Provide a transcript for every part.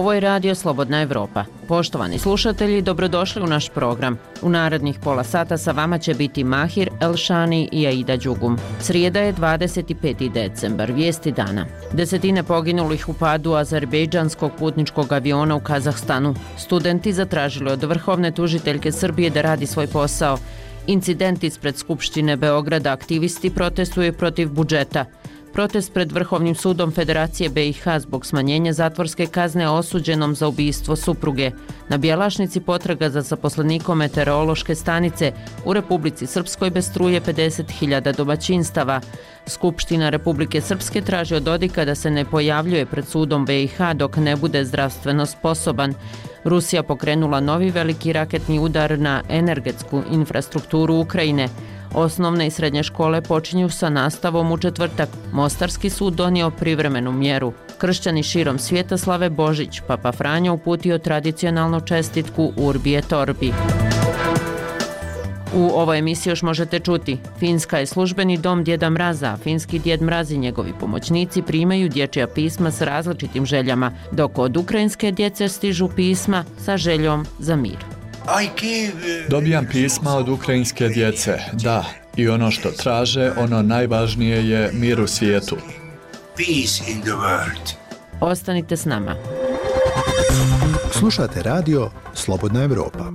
Ovo je Radio Slobodna Evropa. Poštovani slušatelji, dobrodošli u naš program. U narednih pola sata sa vama će biti Mahir Elšani i Aida Đugum. Srijeda je 25. decembar, vijesti dana. Desetine poginulih u padu azerbejdžanskog putničkog aviona u Kazahstanu. Studenti zatražili od vrhovne tužiteljke Srbije da radi svoj posao. Incident ispred Skupštine Beograda, aktivisti protestuju protiv budžeta. Protest pred Vrhovnim sudom Federacije BiH zbog smanjenja zatvorske kazne osuđenom za ubistvo supruge. Na Bjelašnici potraga za zaposlenikom meteorološke stanice. U Republici Srpskoj bez struje 50.000 domaćinstava. Skupština Republike Srpske traži od Dodika da se ne pojavljuje pred sudom BiH dok ne bude zdravstveno sposoban. Rusija pokrenula novi veliki raketni udar na energetsku infrastrukturu Ukrajine. Osnovne i srednje škole počinju sa nastavom u četvrtak. Mostarski sud donio privremenu mjeru. Kršćani širom svijeta slave Božić. Papa Franjo uputio tradicionalnu čestitku Urbi et Orbi. U ovoj emisiji još možete čuti: Finska je službeni dom Djeda Mraza, finski Djed Mraz i njegovi pomoćnici primaju dječja pisma s različitim željama, dok od ukrajinske djece stižu pisma sa željom za mir. Dobijam pisma od ukrajinske djece, da, i ono što traže, ono najvažnije je mir u svijetu. Ostanite s nama. Slušate radio Slobodna Evropa.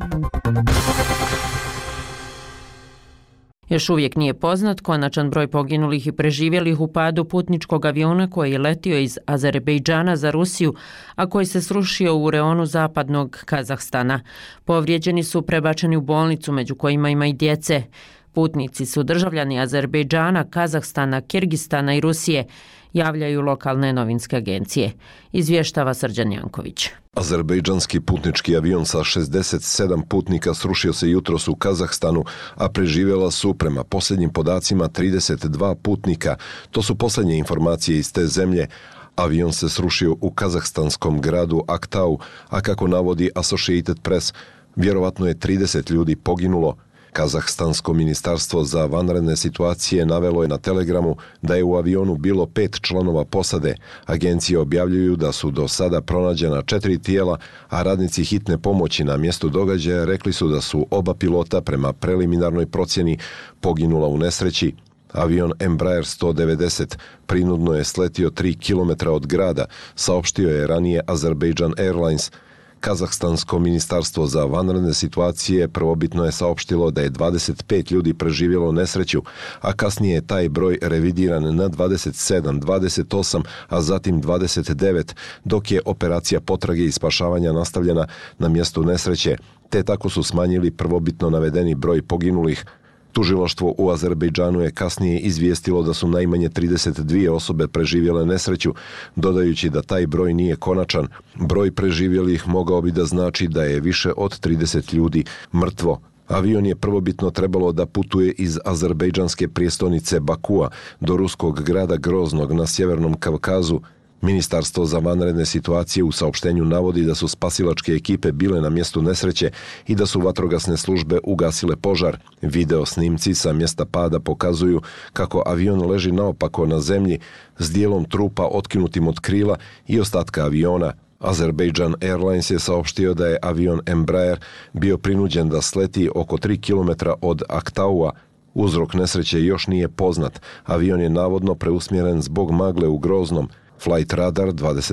Još uvijek nije poznat konačan broj poginulih i preživjelih u padu putničkog aviona koji je letio iz Azerbejdžana za Rusiju, a koji se srušio u reonu zapadnog Kazahstana. Povrijeđeni su prebačeni u bolnicu, među kojima ima i djece. Putnici su državljani Azerbejdžana, Kazahstana, Kirgistana i Rusije, javljaju lokalne novinske agencije. Izvještava Srđan Janković. Azerbejdžanski putnički avion sa 67 putnika srušio se jutros u Kazahstanu, a preživjela su prema posljednjim podacima 32 putnika. To su posljednje informacije iz te zemlje. Avion se srušio u kazahstanskom gradu Aktau, a kako navodi Associated Press, vjerovatno je 30 ljudi poginulo. Kazahstansko ministarstvo za vanredne situacije navelo je na Telegramu da je u avionu bilo 5 članova posade. Agencije objavljuju da su do sada pronađena 4 tijela, a radnici hitne pomoći na mjestu događaja rekli su da su oba pilota prema preliminarnoj procjeni poginula u nesreći. Avion Embraer 190 prinudno je sletio 3 km od grada, saopštio je ranije Azerbaijan Airlines. Kazahstansko ministarstvo za vanredne situacije prvobitno je saopštilo da je 25 ljudi preživjelo nesreću, a kasnije je taj broj revidiran na 27, 28, a zatim 29, dok je operacija potrage i spašavanja nastavljena na mjestu nesreće, te tako su smanjili prvobitno navedeni broj poginulih. Tužilaštvo u Azerbejdžanu je kasnije izvijestilo da su najmanje 32 osobe preživjele nesreću, dodajući da taj broj nije konačan. Broj preživjelih mogao bi da znači da je više od 30 ljudi mrtvo. Avion je prvobitno trebalo da putuje iz azerbejdžanske prijestolnice Bakua do ruskog grada Groznog na Sjevernom Kavkazu. Ministarstvo za vanredne situacije u saopštenju navodi da su spasilačke ekipe bile na mjestu nesreće i da su vatrogasne službe ugasile požar. Video snimci sa mjesta pada pokazuju kako avion leži naopako na zemlji s dijelom trupa otkinutim od krila i ostatka aviona. Azerbaijan Airlines je saopštio da je avion Embraer bio prinuđen da sleti oko 3 km od Aktaua. Uzrok nesreće još nije poznat. Avion je navodno preusmjeren zbog magle u Groznom. Flight Radar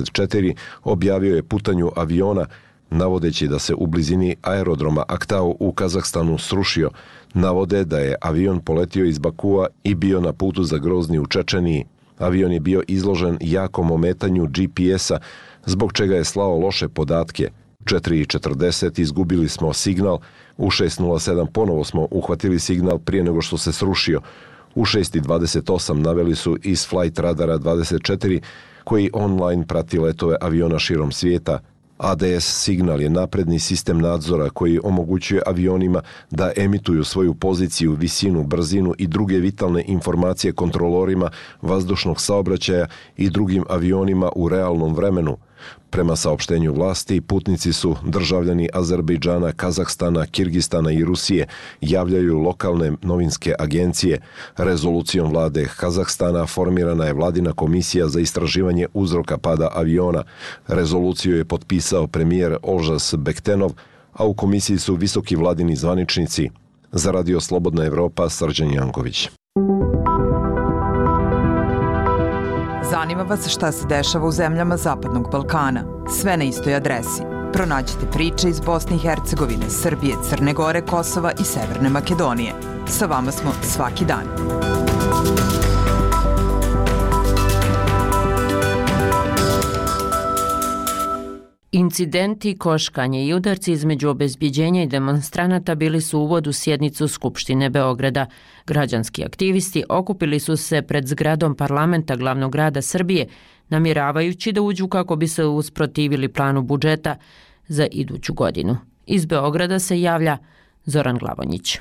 24 objavio je putanju aviona, navodeći da se u blizini aerodroma Aktau u Kazahstanu srušio. Navode da je avion poletio iz Bakua i bio na putu za Grozni u Čečeniji. Avion je bio izložen jakom ometanju GPS-a, zbog čega je slao loše podatke. 4:40 izgubili smo signal, u 6:07 ponovo smo uhvatili signal prije nego što se srušio. U 6:28 naveli su iz Flight Radara 24, koji online prati letove aviona širom svijeta. ADS signal je napredni sistem nadzora koji omogućuje avionima da emituju svoju poziciju, visinu, brzinu i druge vitalne informacije kontrolorima vazdušnog saobraćaja i drugim avionima u realnom vremenu. Prema saopštenju vlasti, putnici su državljani Azerbejdžana, Kazahstana, Kirgistana i Rusije, javljaju lokalne novinske agencije. Rezolucijom vlade Kazahstana formirana je vladina komisija za istraživanje uzroka pada aviona. Rezoluciju je potpisao premijer Olžas Bektenov, a u komisiji su visoki vladini zvaničnici. Za Radio Slobodna Evropa, Srđan Janković. Zanima vas šta se dešava u zemljama Zapadnog Balkana. Sve na istoj adresi. Pronađite priče iz Bosne i Hercegovine, Srbije, Crne Gore, Kosova i Severne Makedonije. Sa vama smo svaki dan. Incidenti, koškanje i udarci između obezbjeđenja i demonstranata bili su uvod u sjednicu Skupštine Beograda. Građanski aktivisti okupili su se pred zgradom parlamenta glavnog grada Srbije, namjeravajući da uđu kako bi se usprotivili planu budžeta za iduću godinu. Iz Beograda se javlja Zoran Glavonjić.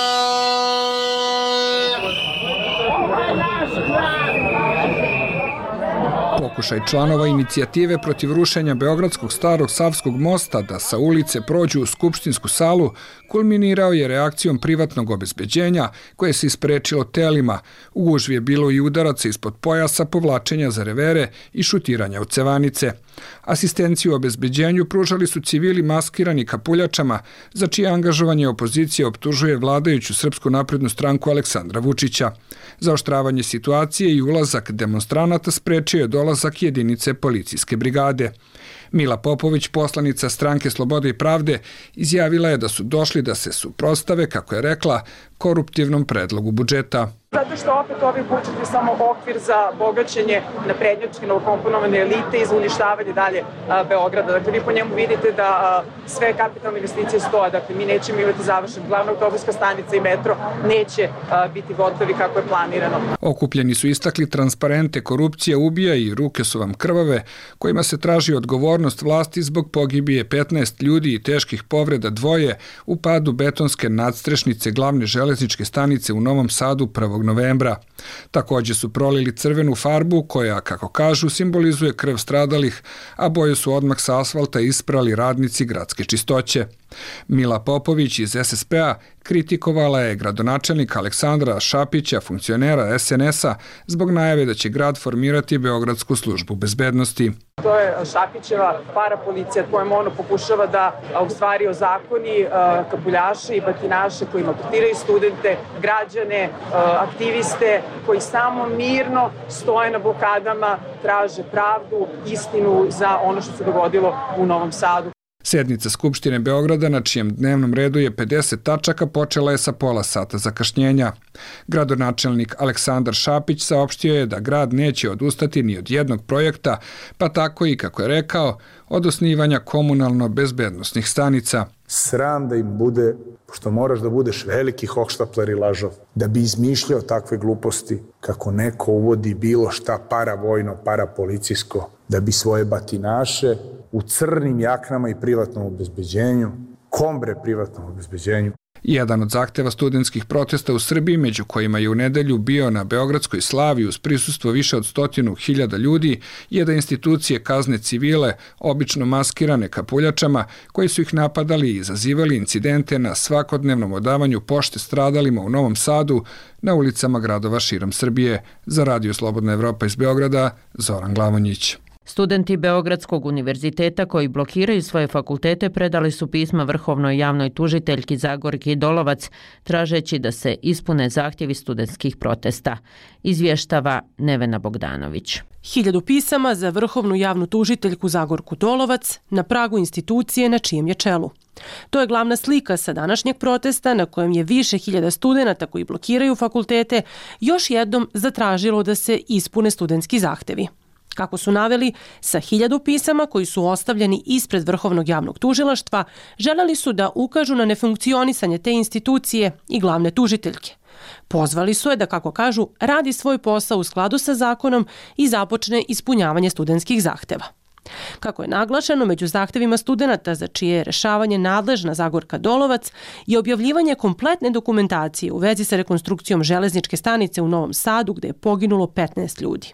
Pokušaj članova inicijative protiv rušenja Beogradskog starog Savskog mosta da sa ulice prođu u skupštinsku salu kulminirao je reakcijom privatnog obezbeđenja koje se isprečilo telima. U gužvi je bilo i udaraca ispod pojasa, povlačenja za revere i šutiranja u cevanice. Asistenciju u obezbeđenju pružali su civili maskirani kapuljačama, za čije angažovanje opozicija optužuje vladajuću Srpsku naprednu stranku Aleksandra Vučića. Zaoštravanje situacije i ulazak demonstranata sprečio je dolazak jedinice policijske brigade. Mila Popović, poslanica Stranke Slobode i pravde, izjavila je da su došli da se suprotstave, kako je rekla, koruptivnom predlogu budžeta. Zato što opet ovaj budžet je samo okvir za bogaćenje naprednjačke novokomponovane elite i za uništavanje dalje Beograda. Dakle, vi po njemu vidite da sve kapitalne investicije stoje. Dakle, mi nećemo imati završen glavna autobuska stanica i metro, neće biti gotovi kako je planirano. Okupljeni su istakli transparente korupcija ubija i ruke su vam krvave, kojima se traži odgovornost vlasti zbog pogibije 15 ljudi i teških povreda 2 u padu betonske nadstrešnice glavne železničke stanice u Novom Sadu 1. novembra. Također su prolili crvenu farbu koja, kako kažu, simbolizuje krv stradalih, a boju su odmah sa asfalta isprali radnici gradske čistoće. Mila Popović iz SSP-a kritikovala je gradonačelnika Aleksandra Šapića, funkcionera SNS-a, zbog najave da će grad formirati Beogradsku službu bezbednosti. To je Šapićeva parapolicija kojom ono pokušava da u stvari ozakoni kapuljaše i batinaše koji maltretiraju studente, građane, aktiviste koji samo mirno stoje na blokadama, traže pravdu, istinu za ono što se dogodilo u Novom Sadu. Sjednica Skupštine Beograda, na čijem dnevnom redu je 50 tačaka, počela je sa pola sata zakašnjenja. Gradonačelnik Aleksandar Šapić saopštio je da grad neće odustati ni od jednog projekta, pa tako i, kako je rekao, od osnivanja komunalno-bezbednosnih stanica. Sram da im bude, pošto moraš da budeš veliki hohštapler i lažov, da bi izmišljao takve gluposti kako neko uvodi bilo šta paravojno, parapolicijsko, da bi svoje batinaše u crnim jaknama i privatnom obezbeđenju, kombre privatnom obezbeđenju. Jedan od zahteva studentskih protesta u Srbiji, među kojima je u nedelju bio na Beogradskoj slavi uz prisustvo više od 100.000 ljudi, je da institucije kazne civile, obično maskirane kapuljačama, koji su ih napadali i izazivali incidente na svakodnevnom odavanju pošte stradalima u Novom Sadu, na ulicama gradova širom Srbije. Za Radio Slobodna Evropa iz Beograda, Zoran Glavonjić. Studenti Beogradskog univerziteta koji blokiraju svoje fakultete predali su pisma Vrhovnoj javnoj tužiteljki Zagorki Dolovac, tražeći da se ispune zahtjevi studentskih protesta. Izvještava Nevena Bogdanović. 1000 pisama za Vrhovnu javnu tužiteljku Zagorku Dolovac na pragu institucije na čijem je čelu. To je glavna slika sa današnjeg protesta na kojem je više hiljada studenata koji blokiraju fakultete još jednom zatražilo da se ispune studentski zahtevi. Kako su naveli, sa 1000 pisama koji su ostavljeni ispred Vrhovnog javnog tužilaštva, želeli su da ukažu na nefunkcionisanje te institucije i glavne tužiteljke. Pozvali su je da, kako kažu, radi svoj posao u skladu sa zakonom i započne ispunjavanje studentskih zahteva. Kako je naglašeno, među zahtevima studenata za čije je rešavanje nadležna Zagorka Dolovac je objavljivanje kompletne dokumentacije u vezi sa rekonstrukcijom železničke stanice u Novom Sadu gde je poginulo 15 ljudi.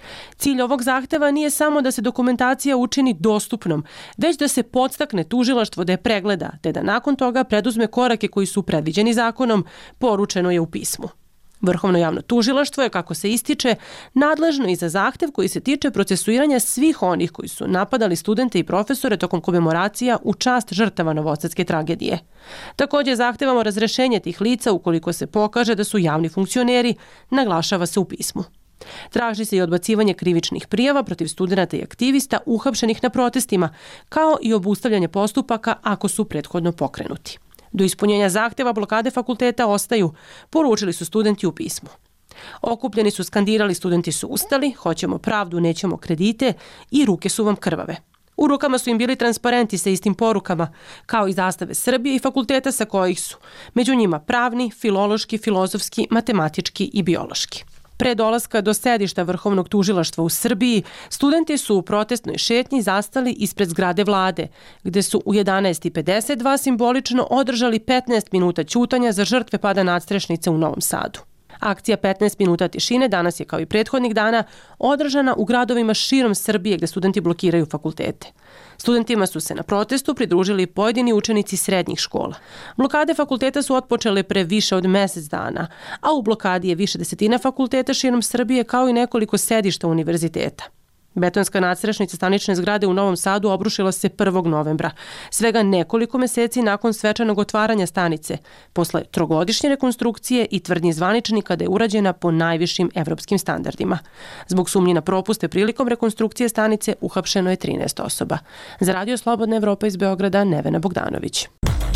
Cilj ovog zahteva nije samo da se dokumentacija učini dostupnom, već da se podstakne tužilaštvo da je pregleda, te da nakon toga preduzme korake koji su predviđeni zakonom, poručeno je u pismu. Vrhovno javno tužilaštvo je, kako se ističe, nadležno i za zahtev koji se tiče procesuiranja svih onih koji su napadali studente i profesore tokom komemoracija u čast žrtava novosadske tragedije. Također zahtevamo razrešenje tih lica ukoliko se pokaže da su javni funkcioneri, naglašava se u pismu. Traži se i odbacivanje krivičnih prijava protiv studenata i aktivista uhapšenih na protestima, kao i obustavljanje postupaka ako su prethodno pokrenuti. Do ispunjenja zahteva blokade fakulteta ostaju, poručili su studenti u pismu. Okupljeni su skandirali, studenti su ustali, hoćemo pravdu, nećemo kredite i ruke su vam krvave. U rukama su im bili transparenti sa istim porukama, kao i zastave Srbije i fakulteta sa kojih su, među njima pravni, filološki, filozofski, matematički i biološki. Pre dolaska do sedišta Vrhovnog tužilaštva u Srbiji, studenti su u protestnoj šetnji zastali ispred zgrade vlade, gde su u 11:52 simbolično održali 15 minuta ćutanja za žrtve pada nadstrešnice u Novom Sadu. Akcija 15 minuta tišine danas je, kao i prethodnih dana, održana u gradovima širom Srbije gde studenti blokiraju fakultete. Studentima su se na protestu pridružili pojedini učenici srednjih škola. Blokade fakulteta su otpočele pre više od mesec dana, a u blokadi je više desetina fakulteta širom Srbije, kao i nekoliko sedišta univerziteta. Betonska nadstrešnica stanične zgrade u Novom Sadu obrušila se 1. novembra, svega nekoliko meseci nakon svečanog otvaranja stanice, posle trogodišnje rekonstrukcije i tvrdnji zvaničnika da je urađena po najvišim evropskim standardima. Zbog sumnji na propuste prilikom rekonstrukcije stanice uhapšeno je 13 osoba. Za Radio Slobodna Evropa iz Beograda, Nevena Bogdanović.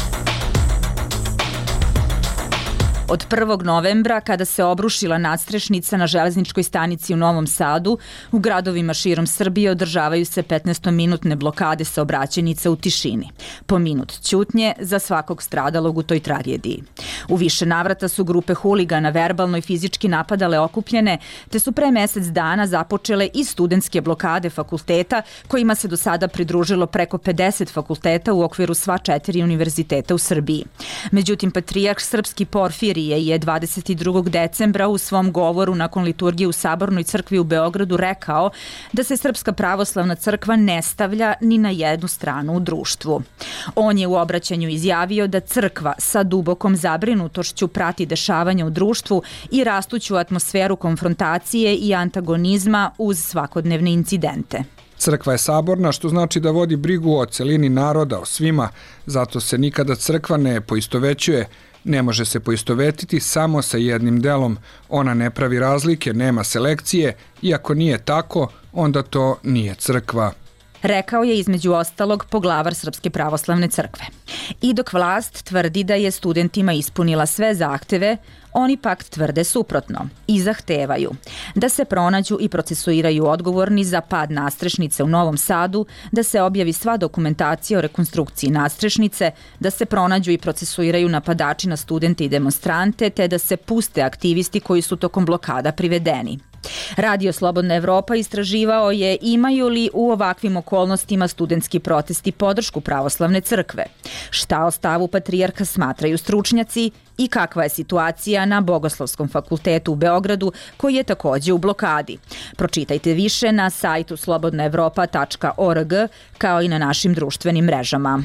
Od 1. novembra, kada se obrušila nadstrešnica na železničkoj stanici u Novom Sadu, u gradovima širom Srbije održavaju se 15-minutne blokade saobraćajnica u tišini. Po minut ćutnje za svakog stradalog u toj tragediji. U više navrata su grupe huligana verbalno i fizički napadale okupljene, te su pre mesec dana započele i studentske blokade fakulteta, kojima se do sada pridružilo preko 50 fakulteta u okviru sva 4 univerziteta u Srbiji. Međutim, patrijarh srpski Porfirije je 22. decembra u svom govoru nakon liturgije u Sabornoj crkvi u Beogradu rekao da se Srpska pravoslavna crkva ne stavlja ni na jednu stranu u društvu. On je u obraćanju izjavio da crkva sa dubokom zabrinutošću prati dešavanja u društvu i rastuću atmosferu konfrontacije i antagonizma uz svakodnevne incidente. Crkva je saborna, što znači da vodi brigu o celini naroda, o svima, zato se nikada crkva ne poistovećuje. Ne može se poistovetiti samo sa jednim delom. Ona ne pravi razlike, nema selekcije, i ako nije tako, onda to nije crkva. Rekao je između ostalog poglavar Srpske pravoslavne crkve. I dok vlast tvrdi da je studentima ispunila sve zahteve, oni pak tvrde suprotno i zahtevaju da se pronađu i procesuiraju odgovorni za pad nadstrešnice u Novom Sadu, da se objavi sva dokumentacija o rekonstrukciji nadstrešnice, da se pronađu i procesuiraju napadači na studente i demonstrante, te da se puste aktivisti koji su tokom blokada privedeni. Radio Slobodna Evropa istraživao je imaju li u ovakvim okolnostima studentski protesti podršku pravoslavne crkve, šta o stavu patrijarha smatraju stručnjaci i kakva je situacija na Bogoslovskom fakultetu u Beogradu, koji je također u blokadi. Pročitajte više na sajtu slobodnaevropa.org, kao i na našim društvenim mrežama.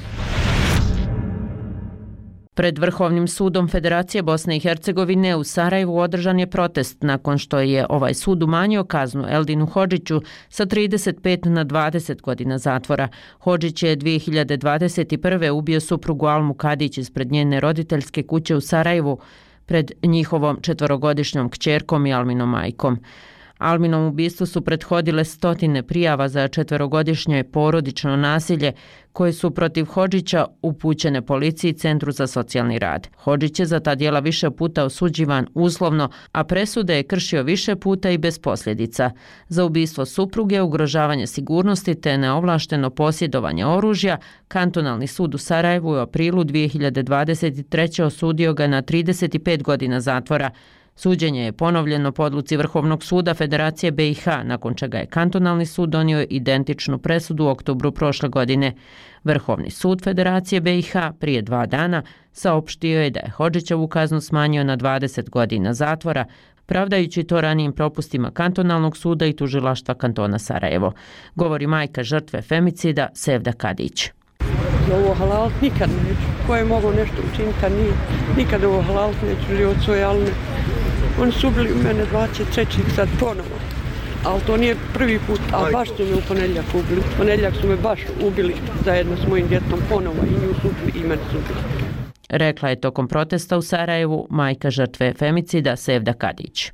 Pred Vrhovnim sudom Federacije Bosne i Hercegovine u Sarajevu održan je protest nakon što je ovaj sud umanjio kaznu Eldinu Hodžiću sa 35 na 20 godina zatvora. Hodžić je 2021. ubio suprugu Almu Kadić ispred njene roditeljske kuće u Sarajevu pred njihovom 4-godišnjom kćerkom i Alminom majkom. Alminom ubistvu su prethodile stotine prijava za 4-godišnje porodično nasilje koje su protiv Hodžića upućene policiji i Centru za socijalni rad. Hodžić je za ta djela više puta osuđivan uslovno, a presude je kršio više puta i bez posljedica. Za ubistvo supruge, ugrožavanje sigurnosti te neovlašteno posjedovanje oružja, Kantonalni sud u Sarajevu u aprilu 2023. osudio ga na 35 godina zatvora. Suđenje je ponovljeno po odluci Vrhovnog suda Federacije BiH, nakon čega je Kantonalni sud donio identičnu presudu u oktobru prošle godine. Vrhovni sud Federacije BiH prije 2 dana saopštio je da je Hodžićevu kaznu smanjio na 20 godina zatvora, pravdajući to ranijim propustima kantonalnog suda i tužilaštva kantona Sarajevo. Govori majka žrtve femicida Sevda Kadić. Ovo halal nikad neću. Ko je mogao nešto učiniti, a nije. Nikad ovo halal neću život svoj, ali ne. Oni su ubili mene 23. sad ponovo. Ali to nije prvi put, a baš su me u ponedjeljak ubili. U ponedjeljak su me baš ubili zajedno s mojim djetom ponovo i nju su ubili i mene su ubili. Rekla je tokom protesta u Sarajevu majka žrtve femicida Sevda Kadić.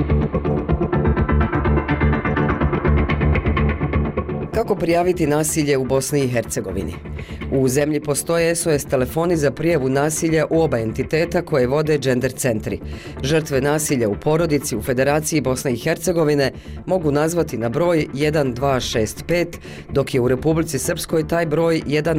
Kako prijaviti nasilje u Bosni i Hercegovini? U zemlji postoje SOS telefoni za prijavu nasilja u oba entiteta koje vode gender centri. Žrtve nasilja u porodici u Federaciji Bosne i Hercegovine mogu nazvati na broj 1265, dok je u Republici Srpskoj taj broj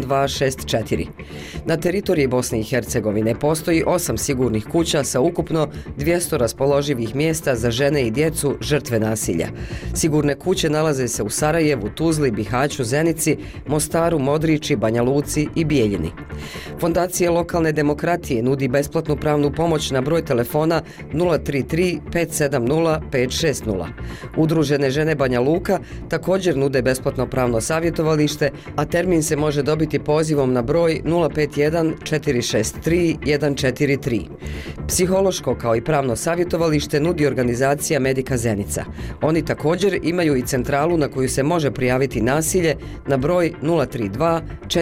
1264. Na teritoriji Bosne i Hercegovine postoji 8 sigurnih kuća sa ukupno 200 raspoloživih mjesta za žene i djecu žrtve nasilja. Sigurne kuće nalaze se u Sarajevu, Tuzli, Bihaću, Zenici, Mostaru, Modriči, Banja Luci i Bijeljini. Fondacija lokalne demokratije nudi besplatnu pravnu pomoć na broj telefona 033 570 560. Udružene žene Banja Luka također nude besplatno pravno savjetovalište, a termin se može dobiti pozivom na broj 051 463 143. Psihološko kao i pravno savjetovalište nudi organizacija Medika Zenica. Oni također imaju i centralu na koju se može prijaviti nasilje na broj 032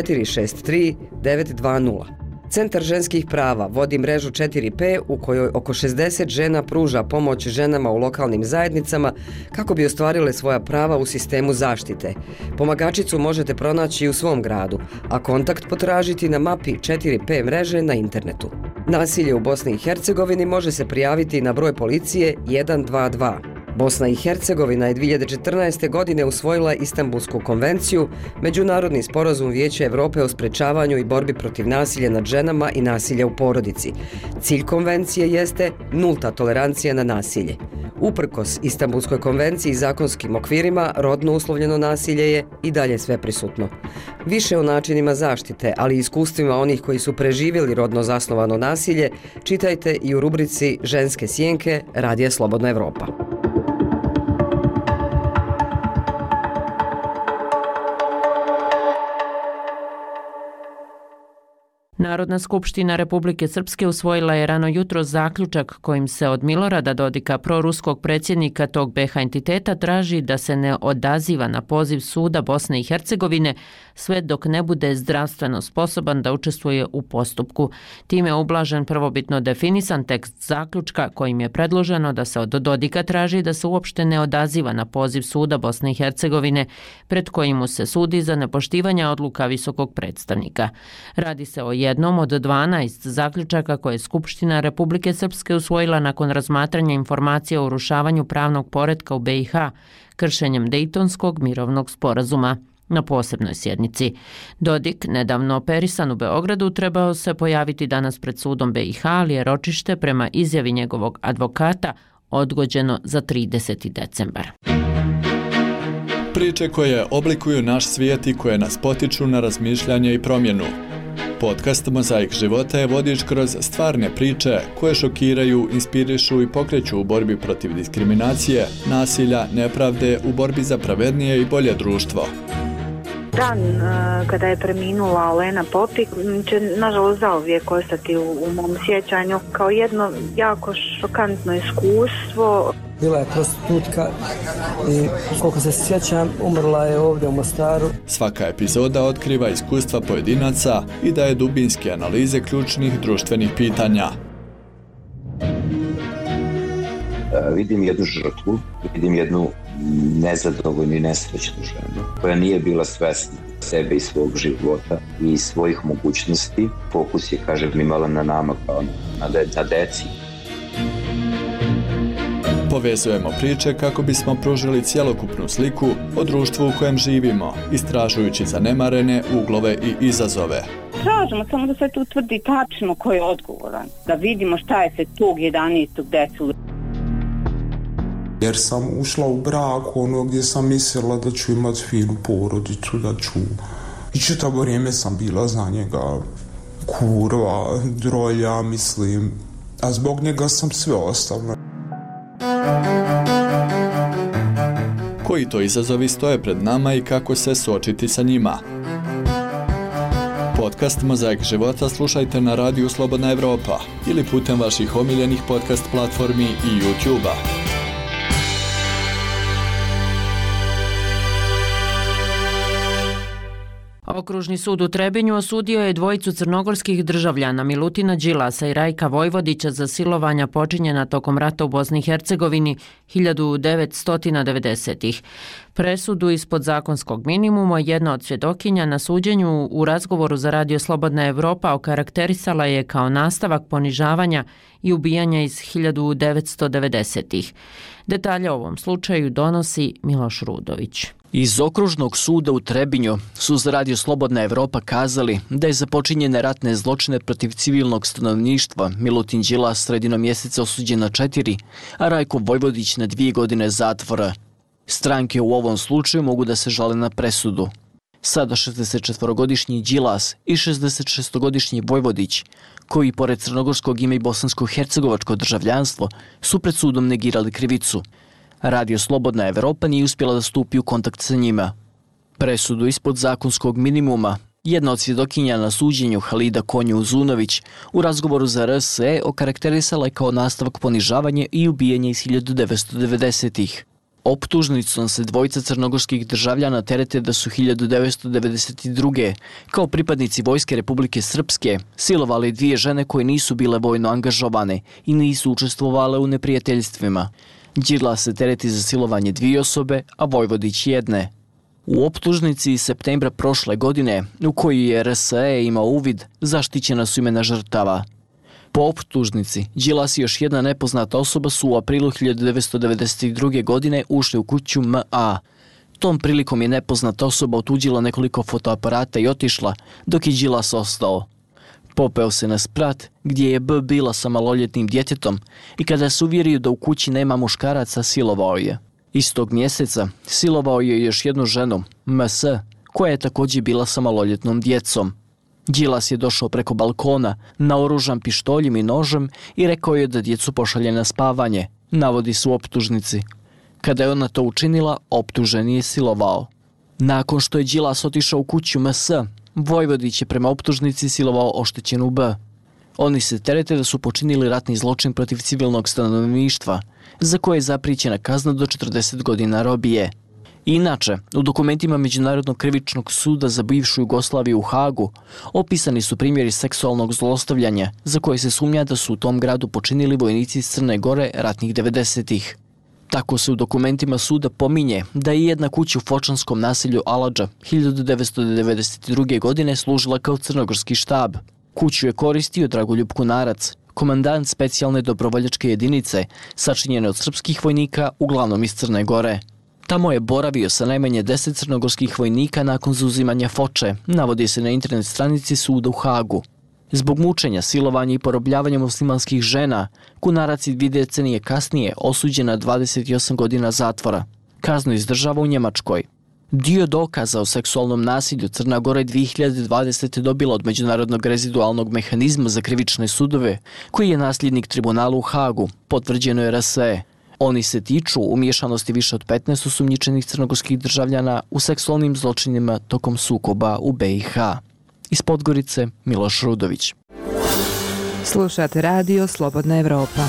463 920. Centar ženskih prava vodi mrežu 4P u kojoj oko 60 žena pruža pomoć ženama u lokalnim zajednicama kako bi ostvarile svoja prava u sistemu zaštite. Pomagačicu možete pronaći i u svom gradu, a kontakt potražiti na mapi 4P mreže na internetu. Nasilje u Bosni i Hercegovini može se prijaviti na broj policije 122. Bosna i Hercegovina je 2014. godine usvojila Istanbulsku konvenciju, međunarodni sporazum Vijeća Europe o sprečavanju i borbi protiv nasilja nad ženama i nasilja u porodici. Cilj konvencije jeste nulta tolerancija na nasilje. Uprkos Istanbulskoj konvenciji i zakonskim okvirima, rodno uslovljeno nasilje je i dalje sveprisutno. Više o načinima zaštite, ali i iskustvima onih koji su preživjeli rodno zasnovano nasilje, čitajte i u rubrici Ženske sjenke Radija Slobodna Evropa. Narodna skupština Republike Srpske usvojila je rano jutro zaključak kojim se od Milorada Dodika, proruskog predsjednika tog BiH entiteta, traži da se ne odaziva na poziv suda Bosne i Hercegovine sve dok ne bude zdravstveno sposoban da učestvuje u postupku. Time je ublažen prvobitno definisan tekst zaključka kojim je predloženo da se od Dodika traži da se uopšte ne odaziva na poziv suda Bosne i Hercegovine pred kojim mu se sudi za nepoštivanje odluka visokog predstavnika. Radi se o jednom od 12 zaključaka koje je Skupština Republike Srpske usvojila nakon razmatranja informacija o urušavanju pravnog poretka u BiH kršenjem Dejtonskog mirovnog sporazuma. Na posebnoj sjednici. Dodik, nedavno operisan u Beogradu, trebao se pojaviti danas pred sudom BiH, ali je ročište prema izjavi njegovog advokata odgođeno za 30. decembar. Priče koje oblikuju naš svijet i koje nas potiču na razmišljanje i promjenu. Podcast Mozaik života je vodič kroz stvarne priče koje šokiraju, inspirišu i pokreću u borbi protiv diskriminacije, nasilja, nepravde, u borbi za pravednije i bolje društvo. Dan kada je preminula Olena Popik će nažalost zauvijek ostati u mom sjećanju kao jedno jako šokantno iskustvo. Bila je prostitutka i koliko se sjećam umrla je ovdje u Mostaru. Svaka epizoda otkriva iskustva pojedinaca i daje dubinske analize ključnih društvenih pitanja. Vidim jednu žrtvu, vidim jednu nezadovoljnu i nesrećnu ženu koja nije bila svesna sebe i svog života i svojih mogućnosti. Fokus je, kažem, imala na nama kao na deci. Povezujemo priče kako bismo pružili cjelokupnu sliku o društvu u kojem živimo, istražujući zanemarene uglove i izazove. Tražimo samo da se tu utvrdi tačno ko je odgovoran, da vidimo šta je se tog 11. desilo. Jer sam ušla u brak gdje sam mislila da ću imati finu porodicu, da ću... I čitavo vrijeme sam bila za njega kurva, drolja, mislim. A zbog njega sam sve ostavila. koji to izazovi stoje pred nama i kako se suočiti sa njima. Podcast Mozaik života slušajte na radiju Slobodna Evropa ili putem vaših omiljenih podcast platformi i YouTube-a. Okružni sud u Trebinju osudio je dvojicu crnogorskih državljana Milutina Đilasa i Rajka Vojvodića za silovanja počinjena tokom rata u Bosni i Hercegovini 1990-ih. Presudu ispod zakonskog minimuma jedna od svjedokinja na suđenju u razgovoru za radio Slobodna Evropa okarakterisala je kao nastavak ponižavanja i ubijanja iz 1990-ih. Detalje o ovom slučaju donosi Miloš Rudović. Iz Okružnog suda u Trebinju su za radio Slobodna Evropa kazali da je za počinjene ratne zločine protiv civilnog stanovništva Milutin Đilas sredinom mjeseca osuđen na 4, a Rajko Vojvodić na 2 godine zatvora. Stranke u ovom slučaju mogu da se žale na presudu. Sada 64-godišnji Đilas i 66-godišnji Vojvodić, koji pored crnogorskog ima i bosansko-hercegovačko državljanstvo, su pred sudom negirali krivicu. Radio Slobodna Evropa nije uspjela da stupi u kontakt sa njima. Presudu ispod zakonskog minimuma jedna od svjedokinja na suđenju, Halida Konju-Uzunović, u razgovoru za RSE okarakterisala je kao nastavak ponižavanja i ubijanja iz 1990-ih. Optužnicom se dvojica crnogorskih državljana terete da su 1992. kao pripadnici Vojske Republike Srpske silovali 2 žene koje nisu bile vojno angažovane i nisu učestvovale u neprijateljstvima. Đilas se tereti za silovanje 2 osobe, a Vojvodić 1. U optužnici iz septembra prošle godine, u kojoj je RSE imao uvid, zaštićena su imena žrtava. Po optužnici, Đilas i još jedna nepoznata osoba su u aprilu 1992. godine ušli u kuću MA. Tom prilikom je nepoznata osoba otuđila nekoliko fotoaparata i otišla, dok je Đilas ostao. Popeo se na sprat, gdje je B bila sa maloljetnim djetetom i kada se uvjerio da u kući nema muškaraca, silovao je. Istog mjeseca silovao je još jednu ženu, MS, koja je također bila sa maloljetnom djecom. Đilas je došao preko balkona, naoružan pištoljem i nožem i rekao je da djecu pošalje na spavanje, navodi su optužnici. Kada je ona to učinila, optuženi je silovao. Nakon što je Đilas otišao u kuću MS, Vojvodić je prema optužnici silovao oštećenu B. Oni se terete da su počinili ratni zločin protiv civilnog stanovništva, za koje je zapričena kazna do 40 godina robije. Inače, u dokumentima Međunarodnog krivičnog suda za bivšu Jugoslaviju u Hagu opisani su primjeri seksualnog zlostavljanja za koje se sumnja da su u tom gradu počinili vojnici iz Crne Gore ratnih 90-ih. Tako se u dokumentima suda pominje da je jedna kuća u Fočanskom naselju Aladža 1992. godine služila kao crnogorski štab. Kuću je koristio Dragoljub Kunarac, komandant specijalne dobrovoljačke jedinice, sačinjene od srpskih vojnika, uglavnom iz Crne Gore. Tamo je boravio sa najmanje 10 crnogorskih vojnika nakon zauzimanja Foče, navodi se na internet stranici suda u Hagu. Zbog mučenja, silovanja i porobljavanja muslimanskih žena, Kunarac je 2 decenije kasnije osuđen na 28 godina zatvora. Kaznu izdržava u Njemačkoj. Dio dokaza o seksualnom nasilju Crna Gora je 2020. dobila od Međunarodnog rezidualnog mehanizma za krivične sudove, koji je nasljednik tribunalu u Hagu, potvrđeno je RSE. Oni se tiču umiješanosti više od 15 osumnjičenih crnogorskih državljana u seksualnim zločinima tokom sukoba u BiH. Iz Podgorice, Miloš Rudović. Slušate radio Slobodna Evropa.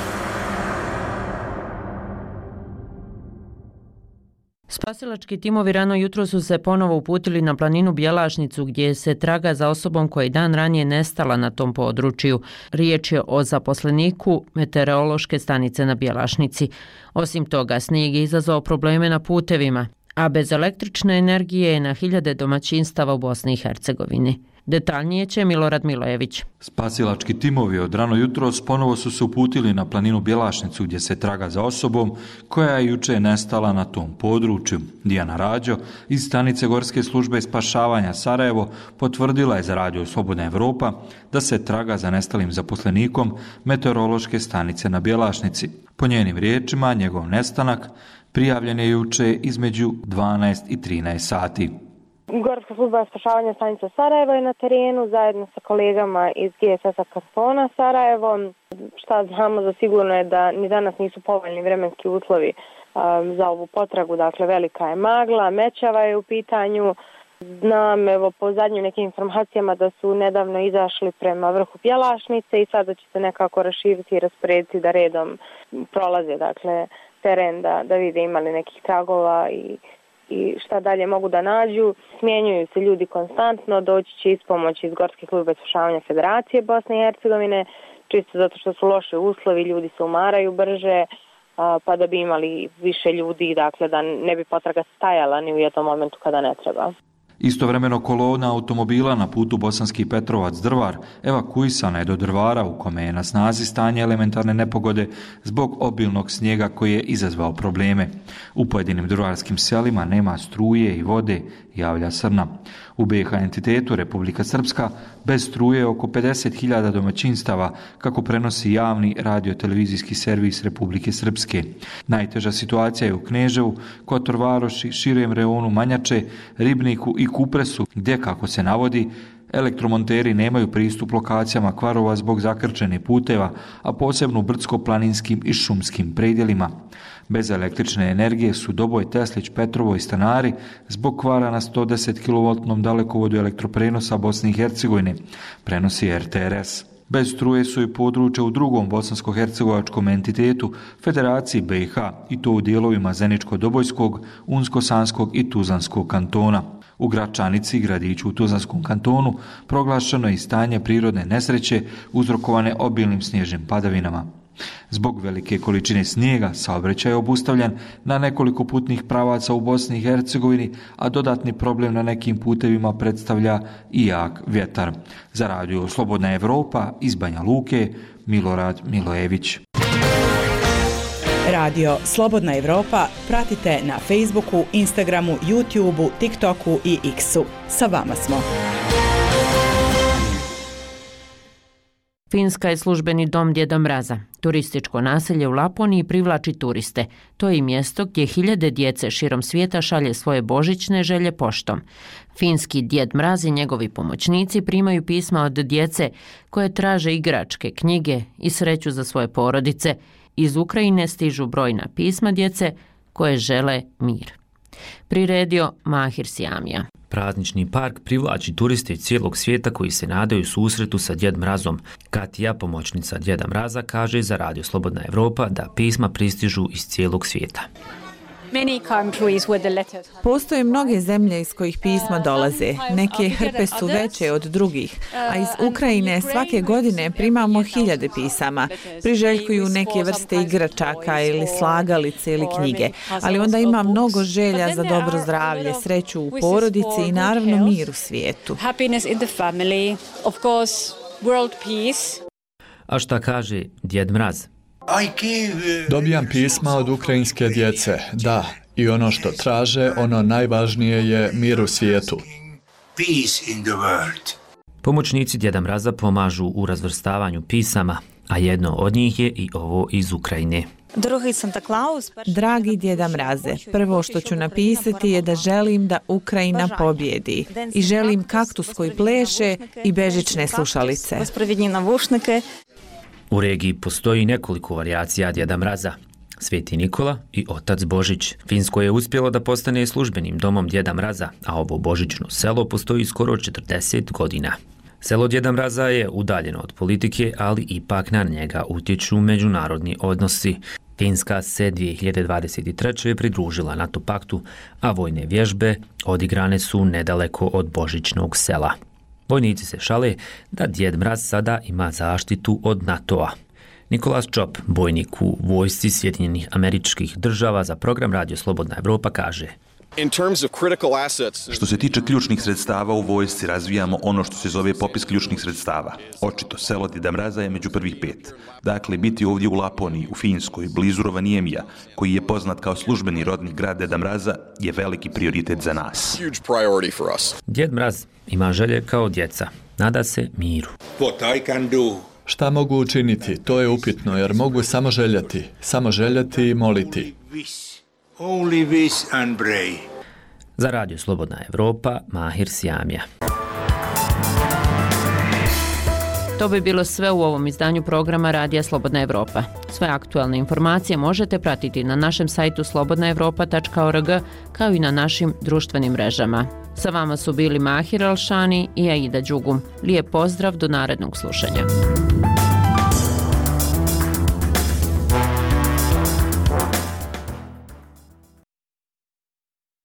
Spasilački timovi rano jutro su se ponovo uputili na planinu Bjelašnicu gdje se traga za osobom koja je dan ranije nestala na tom području. Riječ je o zaposleniku meteorološke stanice na Bjelašnici. Osim toga, snijeg je izazvao probleme na putevima, a bez električne energije je na hiljade domaćinstava u Bosni i Hercegovini. Detaljnije će Milorad Milojević. Spasilački timovi od rano jutros ponovo su se uputili na planinu Bjelašnicu gdje se traga za osobom koja je juče nestala na tom području. Dijana Rađo iz stanice Gorske službe spašavanja Sarajevo potvrdila je za radio Slobodna Evropa da se traga za nestalim zaposlenikom meteorološke stanice na Bjelašnici. Po njenim riječima, njegov nestanak prijavljen je juče između 12 i 13 sati. Gorska služba spašavanja stanica Sarajevo je na terenu zajedno sa kolegama iz GSS-a Kartona Sarajevo. Šta znamo za sigurno je da ni danas nisu povoljni vremenski uslovi za ovu potragu, dakle velika je magla, Mećava je u pitanju. Znam, evo, po zadnjim nekim informacijama da su nedavno izašli prema vrhu Bjelašnice i sada će se nekako raširiti i rasporediti da redom prolaze, dakle, teren da vide imali nekih tragova i šta dalje mogu da nađu. Smjenjuju se ljudi konstantno, doći će ispomoć iz Gorske službe spašavanja Federacije Bosne i Hercegovine, čisto zato što su loše uslovi, ljudi se umaraju brže, pa da bi imali više ljudi, dakle da ne bi potraga stajala ni u jednom momentu kada ne treba. Istovremeno kolona automobila na putu Bosanski Petrovac-Drvar evakuisana je do Drvara u kome je na snazi stanje elementarne nepogode zbog obilnog snijega koji je izazvao probleme. U pojedinim drvarskim selima nema struje i vode, javlja Srna. U BiH entitetu Republika Srpska bez struje oko 50.000 domaćinstava, kako prenosi javni radiotelevizijski servis Republike Srpske. Najteža situacija je u Kneževu, Kotor Varoši, širem reonu Manjače, Ribniku i Kupresu, gdje, kako se navodi, elektromonteri nemaju pristup lokacijama kvarova zbog zakrčenih puteva, a posebno u brdsko-planinskim i šumskim predjelima. Bez električne energije su Doboj, Teslić, Petrovo i stanari zbog kvara na 110 kV dalekovodu elektroprenosa Bosne i Hercegovine, prenosi RTRS. Bez struje su i područja u drugom bosansko-hercegovačkom entitetu Federaciji BiH, i to u dijelovima Zeničko-Dobojskog, Unsko-Sanskog i Tuzlanskog kantona. U Gračanici, gradiću u Tuzlanskom kantonu, proglašeno je stanje prirodne nesreće uzrokovane obilnim snježnim padavinama. Zbog velike količine snijega saobraćaj je obustavljen na nekoliko putnih pravaca u Bosni i Hercegovini, a dodatni problem na nekim putevima predstavlja i jak vjetar. Za radio Slobodna Evropa iz Banja Luke, Milorad Milojević. Radio Slobodna Evropa pratite na Facebooku, Instagramu, YouTubeu, TikToku i X-u. Sa vama smo. Finska je službeni dom Djeda Mraza. Turističko naselje u Laponiji privlači turiste. To je i mjesto gdje hiljade djece širom svijeta šalje svoje božićne želje poštom. Finski Djed Mraz i njegovi pomoćnici primaju pisma od djece koje traže igračke, knjige i sreću za svoje porodice. Iz Ukrajine stižu brojna pisma djece koje žele mir. Priredio Mahir Sjamija. Praznični park privlači turiste iz cijelog svijeta koji se nadaju susretu sa Djed Mrazom. Katija, pomoćnica Djeda Mraza, kaže za Radio Slobodna Evropa da pisma pristižu iz cijelog svijeta. Postoje mnoge zemlje iz kojih pisma dolaze. Neke hrpe su veće od drugih, a iz Ukrajine svake godine primamo hiljade pisama. Priželjkuju neke vrste igračaka ili slagalice ili knjige, ali onda ima mnogo želja za dobro zdravlje, sreću u porodici i naravno mir u svijetu. A šta kaže Djed Mraz? Dobijam pisma od ukrajinske djece, da, i ono što traže, ono najvažnije je mir u svijetu. Pomoćnici Djeda Mraza pomažu u razvrstavanju pisama, a jedno od njih je i ovo iz Ukrajine. Dragi Djeda Mraze, prvo što ću napisati je da želim da Ukrajina pobjedi i želim kaktus koji pleše i bežične slušalice. U regiji postoji nekoliko varijacija Djeda Mraza. Sveti Nikola i Otac Božić. Finsko je uspjelo da postane službenim domom Djeda Mraza, a ovo božićno selo postoji skoro 40 godina. Selo Djeda Mraza je udaljeno od politike, ali ipak na njega utječu međunarodni odnosi. Finska se 2023. pridružila NATO paktu, a vojne vježbe odigrane su nedaleko od božićnog sela. Vojnici se šale da Djed Mraz sada ima zaštitu od NATO-a. Nikolas Čop, bojnik u vojsci Sjedinjenih Američkih Država za program Radio Slobodna Evropa, kaže: Što se tiče ključnih sredstava u vojsci, razvijamo ono što se zove popis ključnih sredstava. Očito, selo Djeda Mraza je među prvih 5. Dakle, biti ovdje u Laponiji, u Finskoj, blizu Rovaniemija, koji je poznat kao službeni rodni grad Djeda Mraza, je veliki prioritet za nas. Djed Mraz ima želje kao djeca. Nada se miru. Šta mogu učiniti? To je upitno, jer mogu samo željeti i moliti. Only wish and pray. Za Radio Slobodna Evropa, Mahir Sjamija. To bi bilo sve u ovom izdanju programa Radija Slobodna Evropa. Sve aktualne informacije možete pratiti na našem sajtu slobodnaevropa.org kao i na našim društvenim mrežama. Sa vama su bili Mahir Alšani i Aida Đugum. Lijep pozdrav do narednog slušanja.